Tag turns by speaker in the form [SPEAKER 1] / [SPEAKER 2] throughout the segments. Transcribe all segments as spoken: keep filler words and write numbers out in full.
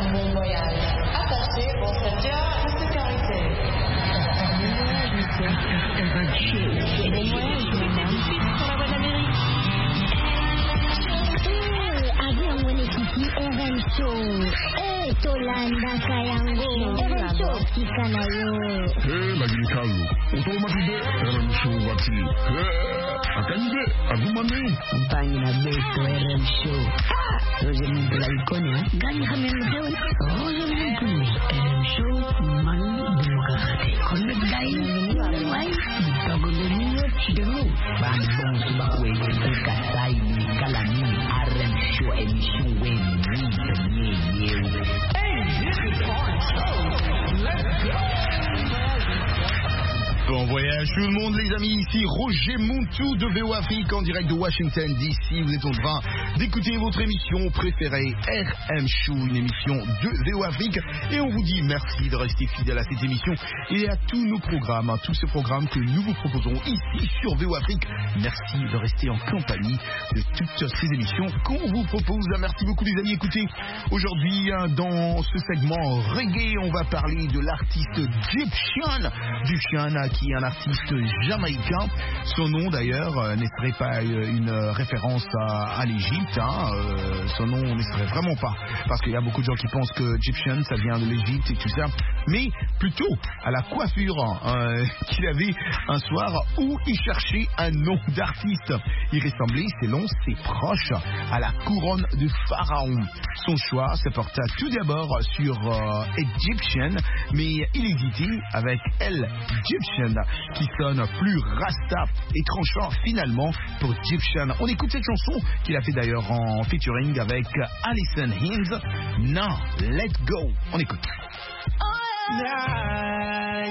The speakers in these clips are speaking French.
[SPEAKER 1] un bon voyage. Attachez vos ceintures de sécurité.
[SPEAKER 2] Et bon voyage, madame. Sur la voie d'Amérique.
[SPEAKER 3] Avion mwenyekiti Eren Show. Eh, Tolanda Kayango. Eren Show kikana yo.
[SPEAKER 4] Eh, Magini Kalu. Utomatude Eren Show wati. Eh, akanyide agumane.
[SPEAKER 2] Mpani na beto Eren Show. Roger Mundela ikonya. Gani hamemzewe. Roger Mundela. Eren Show manu demokrati. Konde gai. Wai. Togoleni chidero. Bandong subakwe. Kasai ni kalani. Eren Show emission when we the new. Hey, this is our show. Let's go.
[SPEAKER 5] Bon voyage tout le monde les amis, ici Roger Montou de V O Afrique en direct de Washington D C. Vous êtes en train d'écouter votre émission préférée R M Show, une émission de V O Afrique, et on vous dit merci de rester fidèle à cette émission et à tous nos programmes, hein, tous ces programmes que nous vous proposons ici sur V O Afrique. Merci de rester en compagnie de toutes ces émissions qu'on vous propose. Merci beaucoup les amis. Écoutez, aujourd'hui hein, dans ce segment reggae, on va parler de l'artiste Gyptian. Gyptian qui est un artiste jamaïcain. Son nom d'ailleurs euh, ne serait pas euh, une euh, référence à, à l'Égypte. Hein. Euh, son nom ne serait vraiment pas. Parce qu'il y a beaucoup de gens qui pensent que Egyptian ça vient de l'Égypte et tout ça. Mais plutôt à la coiffure euh, qu'il avait un soir où il cherchait un nom d'artiste. Il ressemblait, selon ses proches, à la couronne de Pharaon. Son choix se porta tout d'abord sur euh, Egyptian, mais il hésitait avec elle, Egyptian, qui sonne plus rasta et tranchant finalement pour Egyptian. On écoute cette chanson qu'il a fait d'ailleurs en featuring avec Alison Hinds. Now, let go. On écoute.
[SPEAKER 6] Oh, yeah.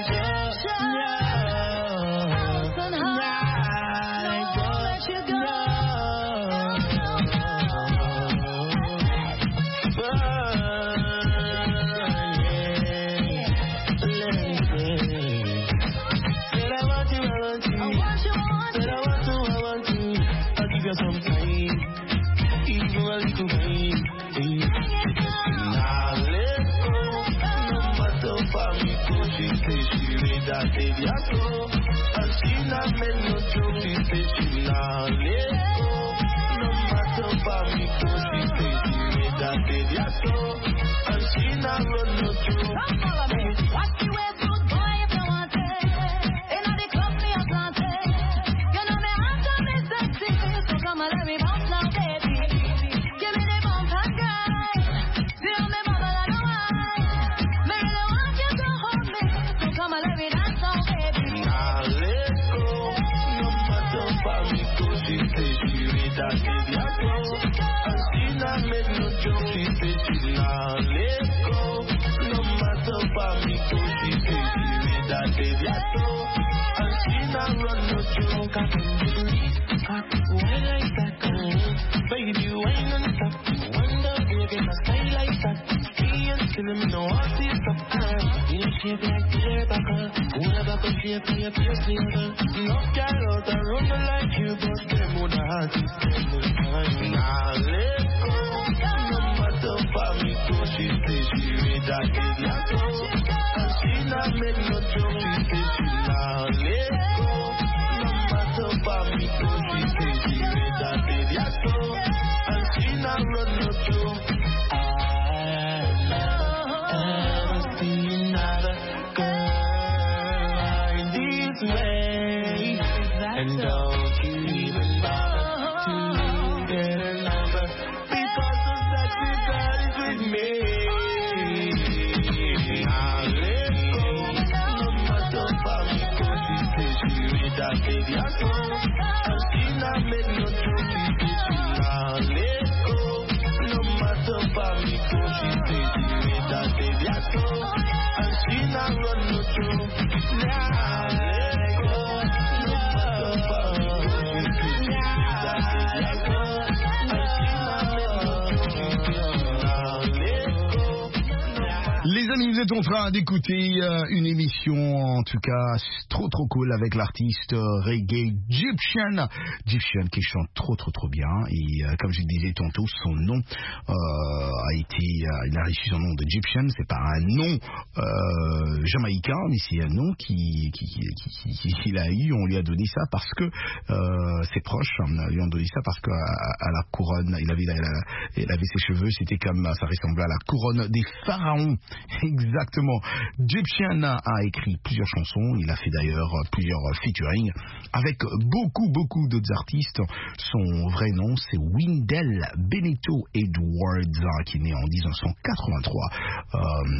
[SPEAKER 5] vous êtes en train d'écouter euh, une émission, en tout cas, trop trop cool avec l'artiste euh, reggae Gyptian. Gyptian qui chante trop trop trop bien. Et euh, comme je le disais tantôt, son nom euh, a été, euh, il a reçu son nom de Gyptian. C'est pas un nom euh, jamaïcain, mais c'est un nom qui, qui, qui, qui, qui, qu'il a eu. On lui a donné ça parce que euh, ses proches lui ont donné ça parce qu'à à la couronne, il avait, la, la, il avait ses cheveux, c'était comme, ça ressemblait à la couronne des pharaons. Exactement. Gyptian a écrit plusieurs chansons. Il a fait d'ailleurs plusieurs featuring avec beaucoup, beaucoup d'autres artistes. Son vrai nom, c'est Wendell Benito Edwards, qui est né en dix-neuf cent quatre-vingt-trois euh,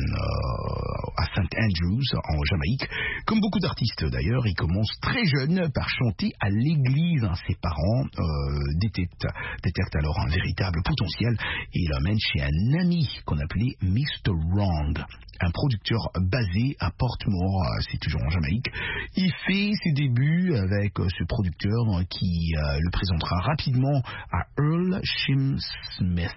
[SPEAKER 5] euh, à Saint Andrews, en Jamaïque. Comme beaucoup d'artistes d'ailleurs, il commence très jeune par chanter à l'église. Ses parents euh, détectent, détectent alors un véritable potentiel et il l'amène chez un ami qu'on appelait mister Wrong, un producteur basé à Portmore, c'est toujours en Jamaïque. Il fait ses débuts avec ce producteur qui euh, le présentera rapidement à Earl Shim Smith.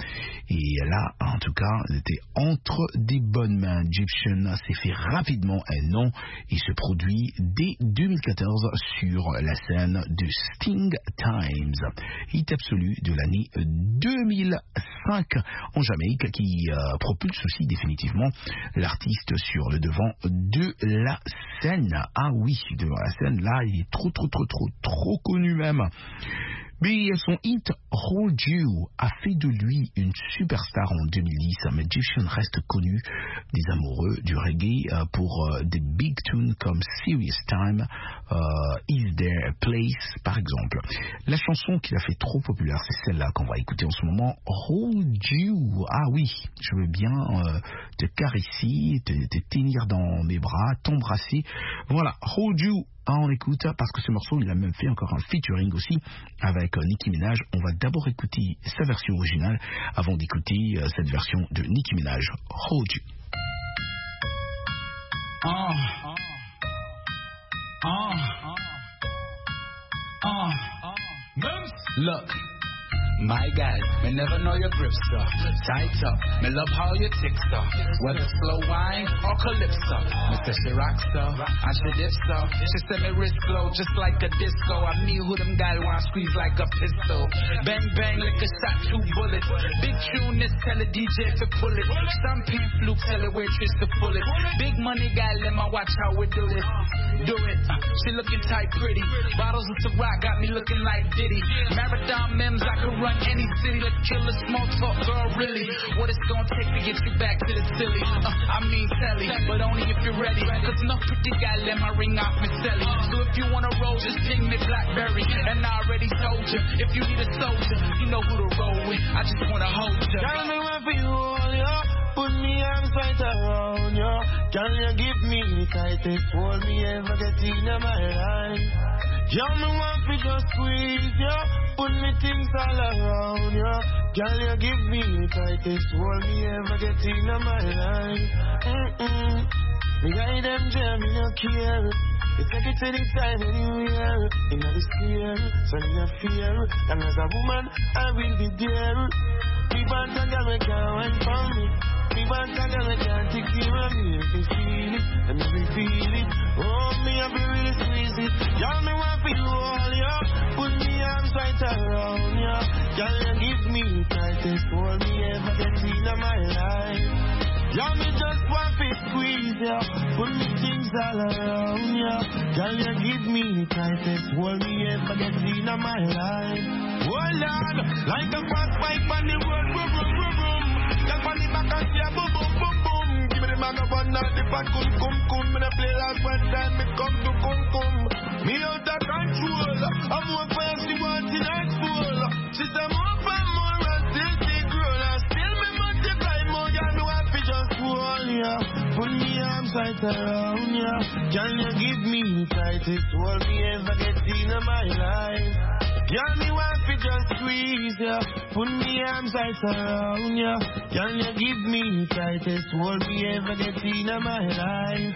[SPEAKER 5] Et là, en tout cas, il était entre des bonnes mains. Gyptian s'est fait rapidement un nom et se produit dès deux mille quatorze sur la scène de Sting Times, hit absolu de l'année deux mille cinq en Jamaïque, qui euh, propulse aussi définitivement l'artiste sur le devant de la scène. Ah oui, devant la scène, là, il est trop, trop, trop, trop, trop connu même. Mais son hit Hold You a fait de lui une superstar en deux mille dix, mais Gyptian reste connu des amoureux du reggae pour uh, des big tunes comme Serious Time, uh, Is There a Place par exemple. La chanson qui l'a fait trop populaire, c'est celle-là qu'on va écouter en ce moment, Hold You. Ah oui, je veux bien uh, te caresser, te, te tenir dans mes bras, t'embrasser. Voilà, Hold You. Ah, on écoute parce que ce morceau, il a même fait encore un featuring aussi avec euh, Nicki Minaj. On va d'abord écouter sa version originale avant d'écouter euh, cette version de Nicki Minaj. Hold You.
[SPEAKER 6] Uh, uh, uh, uh. Look. My God, me never know your grip, sir. Tight up, me love how you tick, sir. Whether slow wine or calypso. Me say she rock, sir, and she dip, sir. She say me wrist glow just like a disco. I me who them gal want squeeze like a pistol. Bang bang like a shot, two bullets. Big tune, this tell the D J to pull it. Champagne fluke, tell the waitress to pull it. Big money gal, let me watch how we do this. Do it. Uh, she looking tight, pretty. Bottles of Ciroc got me looking like Diddy. Marathon memes, I can run any city. Let's kill a small talk, girl, really. What it's gonna take to get you back to the silly? Uh, I mean telly, but only if you're ready. Cause no pretty guy let my ring off me selly. So if you wanna roll, just ping me Blackberry. And I already told you, if you need a soldier, you know who to roll with. I just wanna hold you.
[SPEAKER 7] Tell me what for you, all ya. Put me arms right around you. Can you give me the tightest hold me ever get in my life? Tell me what for just squeeze you. Put me things all around you. Can you give me the tightest hold me ever get in my life? Mm-mm. Me guide them jam, me no care. You take it anytime, anywhere. In the sphere, so me no fear. And as a woman, I will be there. Me want a girl, me can't wait for me. Me want a girl, me can't take care of me. If you feel it, and if you feel it, oh, me have to really squeeze it. Y'all me want for you all, yeah. Put me arms right around, yeah. Y'all you give me the tightest hold me ever get in my life. Y'all me just want to squeeze, yeah. Put me things all around, yeah. Y'all you give me the tightest hold me ever get in my life. Hold on, like a fast bike on the road, boom, boom, boom, boom. Y'all on the back and say boom, boom, boom, boom. Give me the microphone now, the fat cum, cum, cum. Me the play last one time, me come to cum, cum. Me out of control, I'm more fire, she want in her soul. She say more for more and still take roll. And still me multiply more, y'all know I fi just hold ya. Put me arms right around ya. Can you give me the tightest hold me ever get in my life? Y'all me want fi just squeeze ya. Put me arms right around ya. Can you give me the tightest hold me ever get in my life?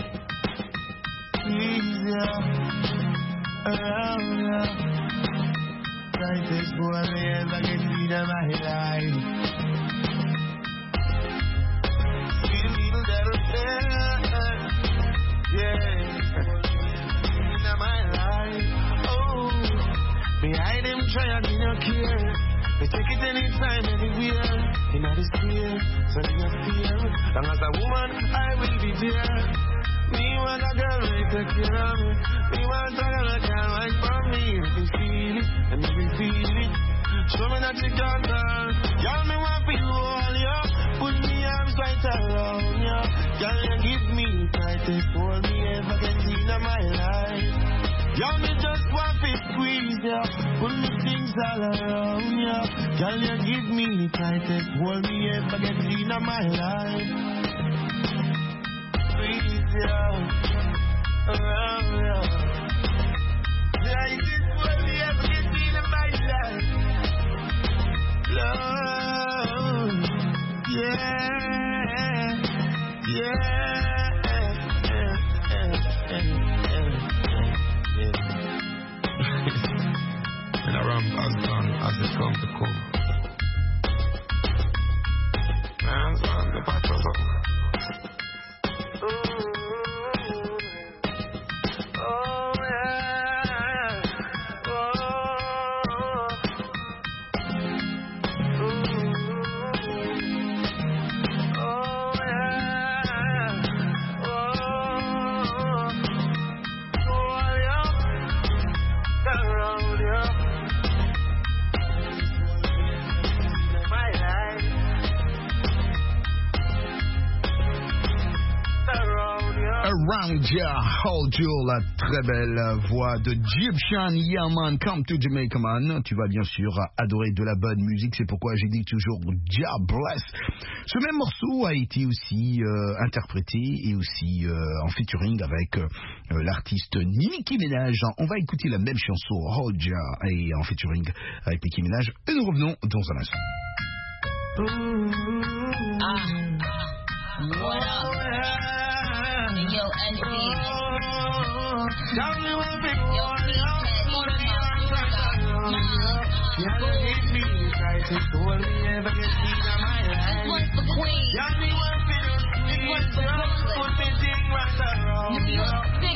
[SPEAKER 7] Squeeze ya around ya. Tightest hold me ever get in my life. Sweet little Behind them try and me no care. They take it anytime, anywhere. In the sphere, so they no fear. Long as a woman, I will be there. Me want a girl who take care of me. Me want a girl who can wait for me. If you feel it, and if you feel it, show me that you can turn. Y'all me want to hold you. Put me arms right around you. Y'all you give me tightest hold me ever get in my life. Y'all me just want to squeeze you. Put me things all around you. Y'all you give me tightest hold me ever get in my life. Squeeze you around you. Tightest hold me ever get in my life. Love, yeah, yeah, and around as long as it comes to come. Man's on the battles up. Oh, yeah.
[SPEAKER 5] Around Ya, Hold You, la très belle voix de Egyptian Yaman, Come to Jamaica Man. Tu vas bien sûr adorer de la bonne musique, c'est pourquoi j'ai dit toujours Jah Bless. Ce même morceau a été aussi euh, interprété et aussi euh, en featuring avec euh, l'artiste Nicki Minaj. On va écouter la même chanson, Hold Ya, et en featuring avec Nicki Minaj, et nous revenons dans un instant.
[SPEAKER 2] Ah, what up? Yo, N C. Yo, This one's for Queen. This one's for Brooklyn. New York City.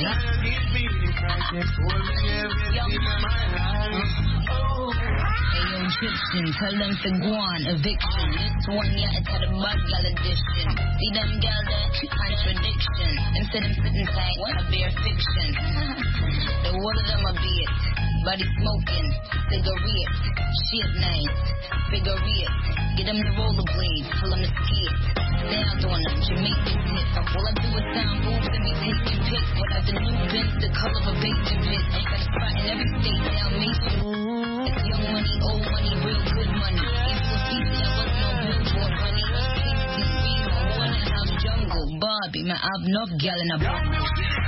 [SPEAKER 2] Hey, yo, Egyptian, tell them to go on eviction. This one, yeah, it's had a bad gal addiction. See them gal there? Contradiction. Instead of sitting tight, a bare fiction. The one of them a bit. Body smoking, cigarette, shit nice, figure it. Get them the rollerblades, tell them to skip. Sound on them, Jamaican hit. All I do is sound moves and be taking pics. Without the new Benz, the color of a bacon pit. Got a spot in every state, now me. It's young money, old money, real good money. Even with people that was no billboard, honey. T V, my one in house jungle. Bobby, man, I've enough gal in a bottle.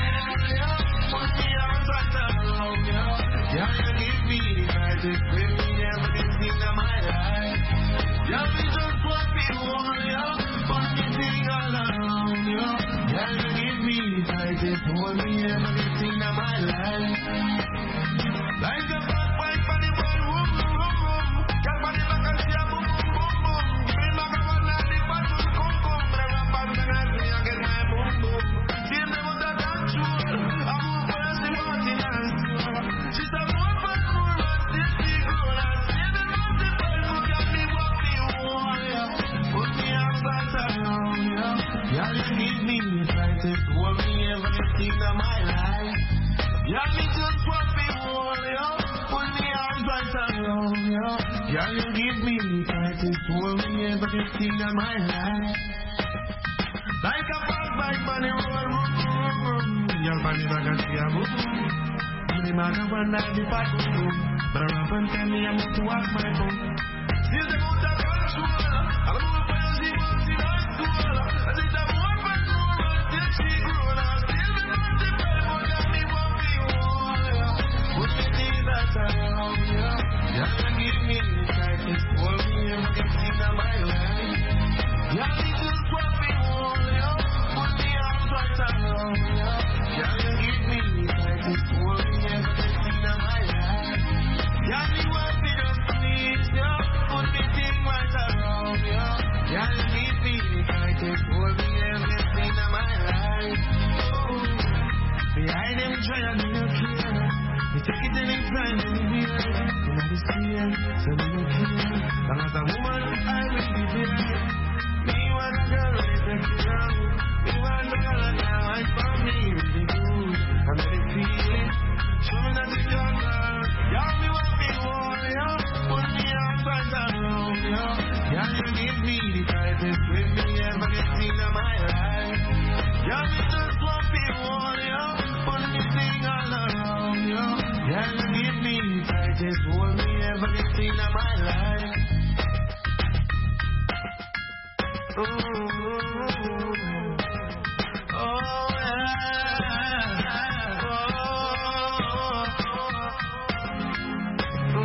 [SPEAKER 7] Yeah, you give me the magic, bring me everything in my life. Yeah, we just want to be one, yeah, everything all around, yeah. Yeah, you give me the magic, hold me everything in my life. Like a bad wife on the one, boom, boom, boom. Girl, body back and see a boom, boom, boom, boom. Bring back a one and the bottle, come, come. But I rap and then I see I get my boom, boom. See them with that control. I move first, the party dance. She said, more fun, more fun, this big girl. And see the mountain boy who got me what me want, yeah. Put me outside around, yeah. Yeah, you give me the tightest, hold me everything in my life. Yeah, me just want me want, yeah. Put me outside around, yeah. Yeah, you give me the tightest, hold me everything in my life. Like a fast bike, man, you roll, roll, roll, roll. Y'all find me back and see a boom. The man can run like the back of the but I rap and tell me I'm not to walk my phone. See the mood that control. I'm a move for you, see what's in high school. I think I'm one man more until she grown. I'll still be not the best, but got me what we want. Put me things that around, yeah. Yeah, you give me the tightest, hold me everything in my life. Yeah, me just what we want, yeah. Put me arms right around, yeah. Yeah, you give me the tightest, hold me everything in my life. Yeah, me want to just please, yeah. Put me thing right around, yeah. Yeah, you give me the tightest, hold me everything in my life. Oh, behind them trying to do no care. You take it anytime. time in the air. You know the same, so me no care. Long as a woman, I will be there. Me want a girl who is sexy young. Me want a girl that can wine for me really good. I'm really feeling. Show me that you're young girl. Yeah, me want me warrior. Put me outside around you. Yeah, you give me the tightest grip me ever get seen in my life. Yeah, me just want me warrior. Put me thing all around you. Yeah, you give me the tightest hold me ever get seen in my life. Ooh, oh yeah. Oh,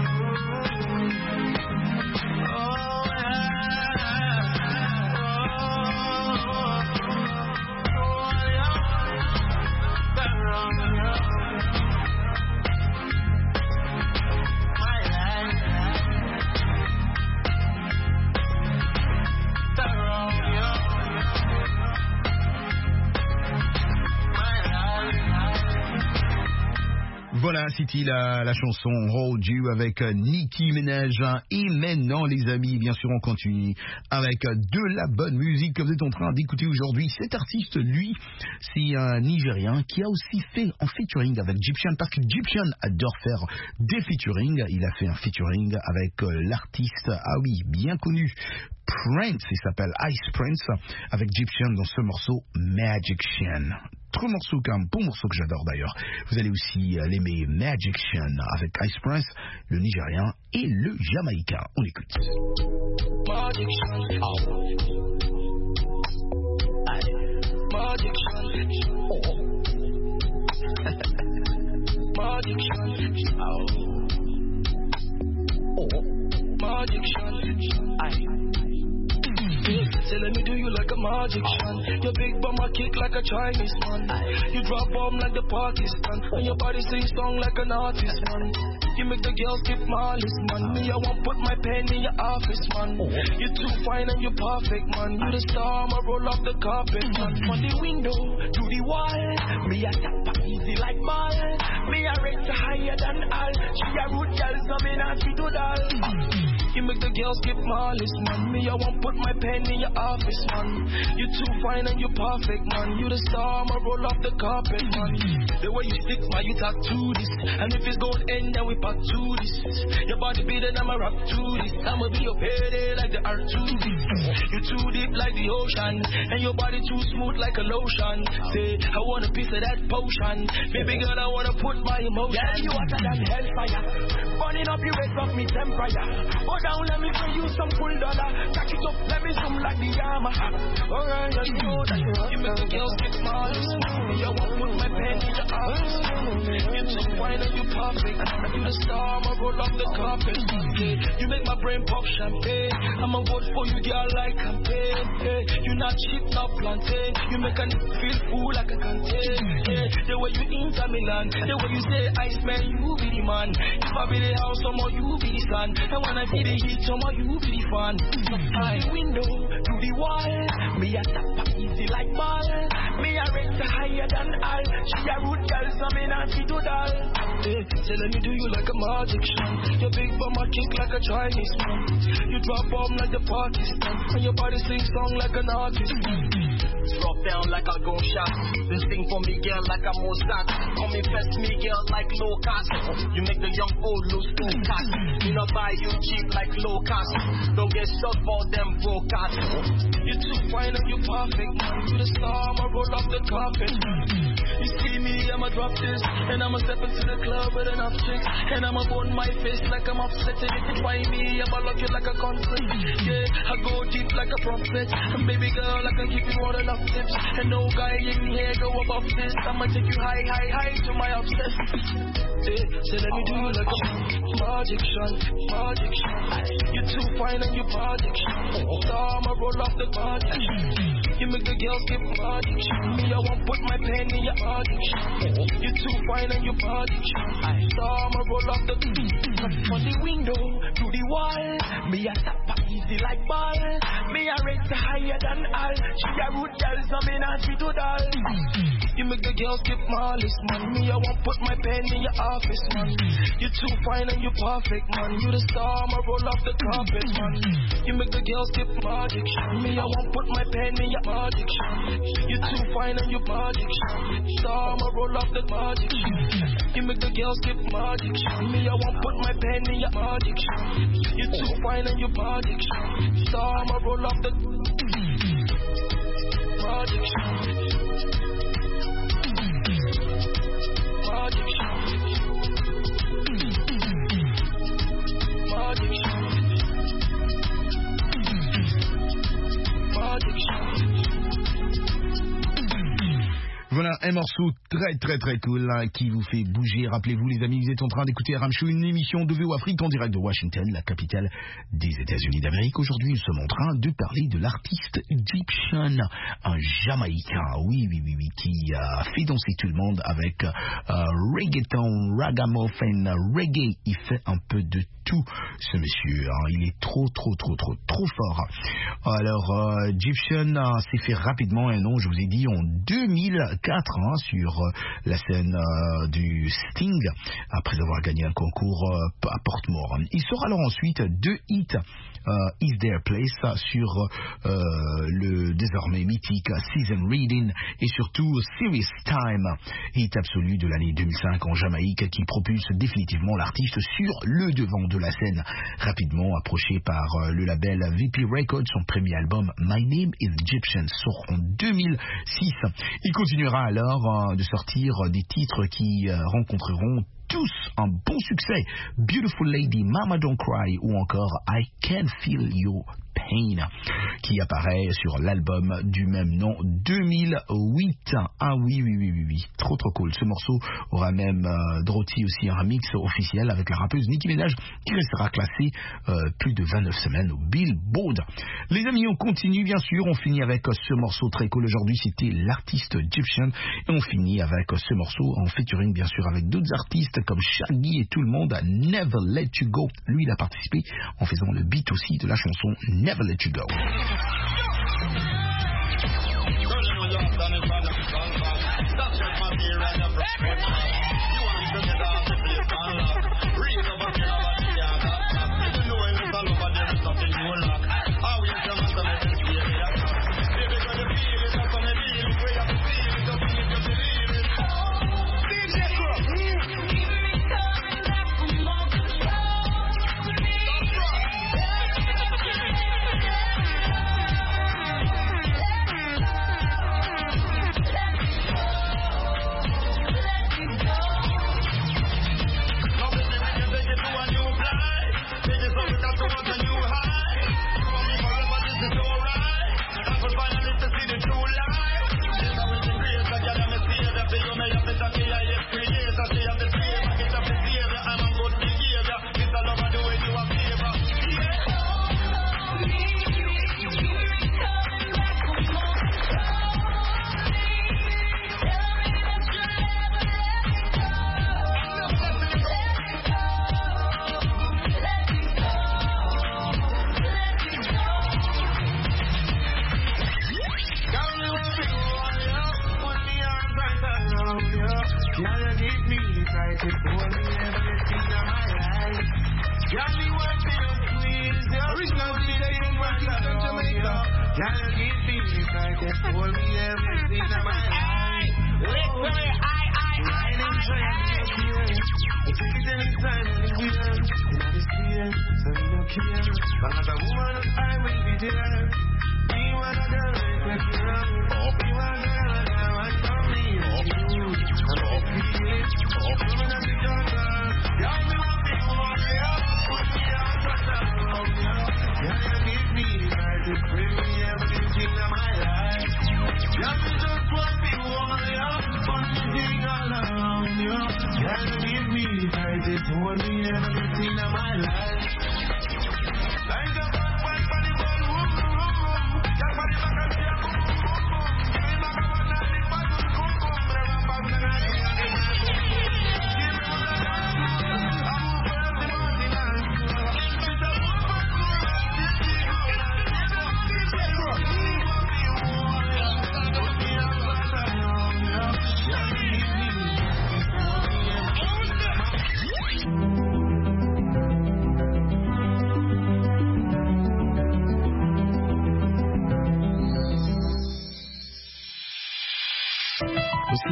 [SPEAKER 5] Voilà, c'était la, la chanson Hold You avec Nicki Minaj. Et maintenant, les amis, bien sûr, on continue avec de la bonne musique que vous êtes en train d'écouter aujourd'hui. Cet artiste, lui, c'est un Nigérien qui a aussi fait un featuring avec Gyptian, parce que Gyptian adore faire des featuring. Il a fait un featuring avec l'artiste, ah oui, bien connu, Prince, il s'appelle Ice Prince, avec Gyptian dans ce morceau Magician. Trop morceau, un bon morceau que j'adore d'ailleurs. Vous allez aussi l'aimer, Magician, avec Ice Prince, le Nigérien et le Jamaïcain. On écoute.
[SPEAKER 8] Magician, oh. Magician, oh. Magician, oh. Oh. Magician, aye. Say let me do you like a magician. Your big bum I kick like a Chinese man. You drop bomb like the Pakistan, and your body sing song like an artist man. You make the girls skip malice man. Me I won't put my pen in your office man. You too fine and you perfect man. You the star, I roll off the carpet man. From the window to the wall, me a tap easy like ball. Me a rate higher than all. She a rude girl, so me not fit to doll. You make the girls skip malice man. Me I won't put my pen in your office man. You too fine and you perfect man. You the star, I roll off the carpet man. The way you stick man, you talk to this. And if it's going end then we back to this. Your body better than my rap to this. I'ma be your payday like the R two B. You too deep like the ocean, and your body too smooth like a lotion. Say I want a piece of that potion. Baby girl I wanna put my emotion. Yeah, you hotter than hellfire. Burning up your waist off me temperature. Go down, let me bring you some full dollar. Jack it up, let me zoom like the Yamaha. Alright, you know that you make the girls get malice. You won't put my pen in your office. You too fine and you perfect. You the star, I'ma roll off the carpet. Yeah. You make my brain pop champagne. I'ma vote for you, girl, like campaign. Yeah. You not cheap, not plantain. You make a nigga feel full like a contain. Yeah. The way you Inter Milan, the way you say ice man, you be the man. If I be the house, somehow you be the sun. And when I be the heat, somehow you be the fan. I window to the wall. Me a tap easy like ball. Me a rate higher than all. She a rude girl, so me not fit to doll. Yeah. Say let me do you like a magician. Your big bum I kick like a Chinese man. You drop bomb like the Pakistan, and your body sing song like an artist. Drop down like a gunshot. Then sing for me girl like a Mozart. Come infest me girl like low cost. You make the young old lose two cats. You know buy you cheap like low cost. Don't get stuck for them broadcast. You too fine and you perfect. You the star, I'ma roll off the carpet. You see me, I'ma drop this, and I'ma step into the club with enough chicks, and I'ma burn my face like I'm upset. And if you try me, I'ma lock you like a concert. Yeah, I go deep like a prophet. And baby girl, I can give you all enough tips, and no guy in here go above this. I'ma take you high, high, high to my obsess. Yeah, so let me do you like a magician, magician. You too fine and you magician. So I'ma roll off the magician. You make the girls skip magician. Me, I won't put my pen in your addiction. You too fine and you magician. So I'ma roll off the from the window to the wall. Me a tap easy like ball. Me a rate higher than all. She a root girl, so me not fit to doll. You make the girl skip my list, man. Me I won't put my pen in your office, man. You too fine and you perfect, man. You the star, I'ma roll off the carpet, man. You make the girl skip my addiction. Me I won't put my pen in your addiction. You too fine and you magic, star, I'ma roll off the magic. You make the girl skip my addiction. Me I won't put my pen in your addiction. You too fine and you magic, star, I'ma roll off the magic.
[SPEAKER 5] Voilà un morceau très très très cool hein, qui vous fait bouger. Rappelez-vous les amis, vous êtes en train d'écouter R M Show, une émission de V O Afrique en direct de Washington, la capitale des États-Unis d'Amérique. Aujourd'hui, nous sommes en train de parler de l'artiste Gyptian, un Jamaïcain, oui oui oui oui, qui a fait danser tout le monde avec euh, reggaeton, ragamuffin, reggae. Il fait un peu de tout, ce monsieur. Hein. Il est trop trop trop trop trop fort. Alors, euh, Gyptian euh, s'est fait rapidement un nom, je vous ai dit, en deux mille quatre hein, sur euh, la scène euh, du Sting, après avoir gagné un concours euh, à Portmore. Il sort alors ensuite deux hits, euh, Is There a Place sur euh, le désormais mythique Season Reading et surtout Serious Time, hit absolu de l'année deux mille cinq en Jamaïque qui propulse définitivement l'artiste sur le devant de la scène. Rapidement approché par euh, le label V P Records, son premier album My Name is Gyptian sort en deux mille six. Il continuera alors euh, de sortir des titres qui euh, rencontreront tous un bon succès. Beautiful Lady, Mama Don't Cry ou encore I Can Feel Your Pain, qui apparaît sur l'album du même nom deux mille huit. Ah oui, oui, oui, oui, oui. Trop, trop cool. Ce morceau aura même euh, drotti aussi un remix officiel avec la rappeuse Nicki Minaj qui restera classée euh, plus de vingt-neuf semaines au Billboard. Les amis, on continue bien sûr. On finit avec ce morceau très cool aujourd'hui. C'était l'artiste Gyptian. Et on finit avec ce morceau en featuring bien sûr avec d'autres artistes comme Shaggy et tout le monde. Never Let You Go. Lui, il a participé en faisant le beat aussi de la chanson Never Let You Go.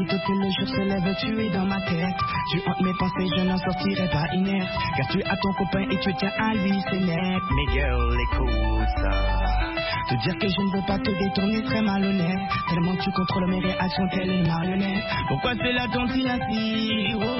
[SPEAKER 8] Aussitôt que le jour se lève, tu es dans ma tête. Tu hantes mes pensées, je n'en sortirai pas inerte. Car tu as ton copain et tu tiens à lui, c'est net. Mais girl, écoute ça. Te dire que je ne veux pas te détourner, très malhonnête. Tellement tu contrôles mes réactions, telle une marionnette. Pourquoi c'est la tontine oh,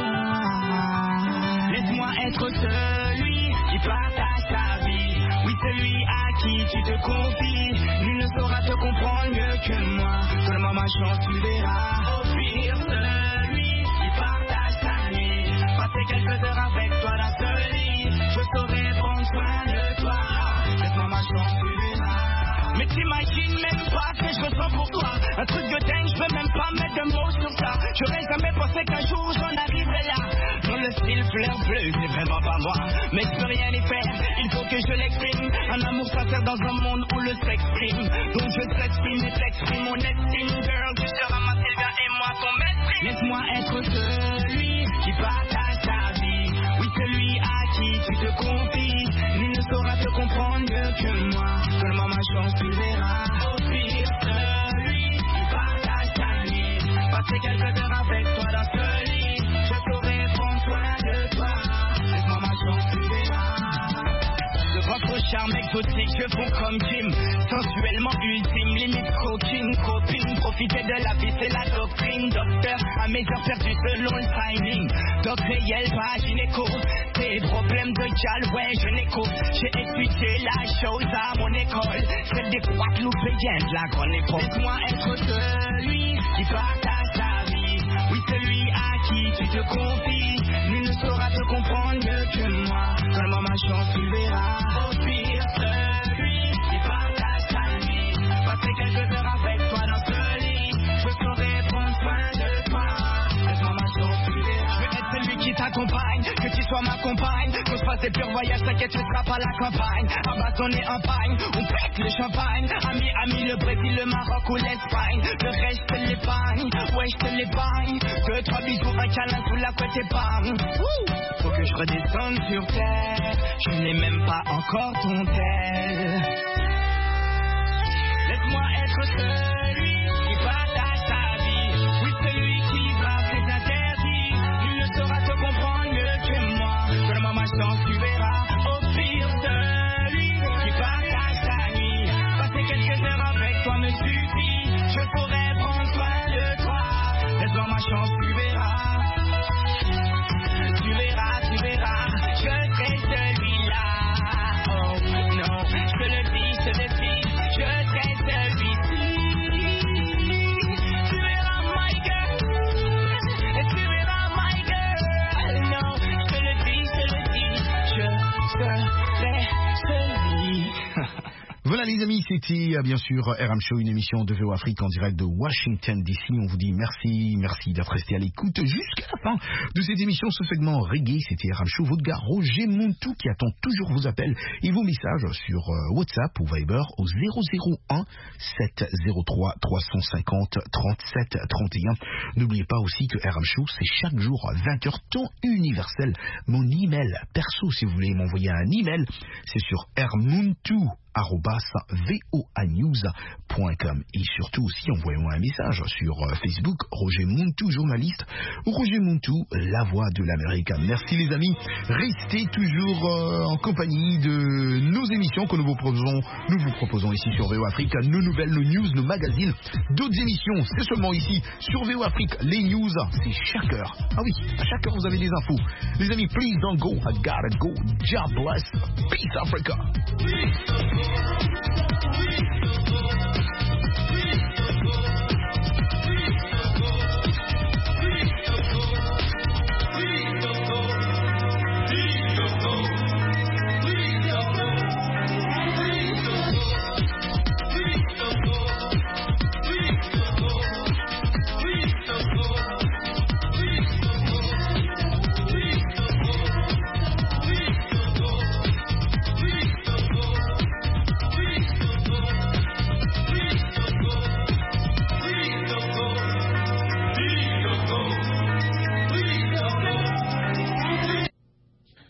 [SPEAKER 8] ah, laisse-moi être celui qui partage ta vie. Oui, celui à qui tu te confies. Nul ne saura te comprendre mieux que moi. Donne-moi ma chance, tu verras. Au pire, celui qui partage ta nuit. Passer quelques heures avec toi dans ce lit. Je saurai prendre soin de toi. Laisse-moi ma chance, tu verras. Mais t'imagines même pas ce que je ressens pour toi. Un truc de dingue, je peux même pas mettre de mots sur ça. J'aurais jamais pensé qu'un jour j'en arriverais là. Dans le style fleur bleue, c'est vraiment pas moi. Mais je peux rien y faire, il faut que je l'exprime. Un amour sincère dans un monde où le sexe prime. Donc je t'exprime et t'exprime mon estime. Girl, tu seras ma Sylvia et moi ton maître. Laisse-moi être celui qui partage ta vie. Oui, celui à qui tu te confies. Nul ne saura te comprendre mieux que moi. Donne-moi ma chance, tu verras. Au pire, celui qui partage ta nuit. Passer quelques heures avec toi dans ce lit. Je saurai prendre soin de toi. Laisse-moi ma chance, tu verras. De votre charme exotique, je fonds comme Kim. Sensuellement ultime, limite coquine, copine. Profiter de la vie, c'est la doctrine. Docteur, à mes heures perdues selon le timing. Doc réel, pas gynéco. Tes problèmes de gal, ouais, je n'écoute. J'ai étudié la chose à mon école. Celle des Guadeloupéens de la grande époque. Laisse-moi être celui qui partage ta vie. Oui, celui à qui tu te confies. Nul ne saura te comprendre mieux que moi. Donne-moi ma chance, tu verras. Au pire, celui qui partage ta nuit. Passer quelques heures avec toi dans ce lit. Je saurai prendre soin de toi. Laisse-moi ma chance, tu verras. Je veux être celui qui t'accompagne, que tu sois ma compagne. Qu'on se fasse des purs voyages, t'inquiète, tu seras pas la campagne. Abandonné en pagne, on pète le champagne. Ami, ami, le Brésil, le Maroc ou l'Espagne. Le reste, je te l'épargne, ouais, je te l'épargne. Deux, trois bisous, un câlin sous la couette épargne. Faut que je redescende sur terre. Je n'ai même pas encore ton tel. Laisse-moi être celui qui partage ta vie. Oui, celui qui brasse ses interdits. Nul ne saura te comprendre mieux que moi. Donne-moi ma chance, tu verras. Au pire, celui qui partage ta nuit. Passer quelques heures avec toi me suffit. Je pourrais prendre soin de toi. Laisse-moi ma chance, tu verras. Tu verras, tu verras. Je serai celui-là. Oh non, je te le dis, je te le dis. Je serai celui-ci. Tu verras, my girl. Et tu verras, my girl. Non, je te le dis, je te le dis. Je serai celui.
[SPEAKER 5] Voilà les amis, c'était bien sûr R M Show, une émission de V O Afrique en direct de Washington D C. On vous dit merci, merci d'être resté à l'écoute jusqu'à la fin de cette émission. Ce segment reggae, c'était R M Show, votre gars Roger Montou qui attend toujours vos appels et vos messages sur WhatsApp ou Viber au zéro zéro un sept zéro trois trois cent cinquante trente-sept trente et un. N'oubliez pas aussi que R M Show, c'est chaque jour à vingt heures temps universel. Mon email perso, si vous voulez m'envoyer un email, c'est sur rmontou arobase voanews point com. Et surtout aussi, envoyez-moi un message sur Facebook, Roger Montou, journaliste, ou Roger Montou, la voix de l'Amérique. Merci les amis. Restez toujours euh, en compagnie de nos émissions que nous vous proposons, nous vous proposons ici sur V O Afrique, nos nouvelles, nos news, nos magazines, d'autres émissions. C'est seulement ici sur V O Afrique. Les news, c'est chaque heure. Ah oui, à chaque heure vous avez des infos. Les amis, please don't go. I gotta go. God bless. Peace Africa.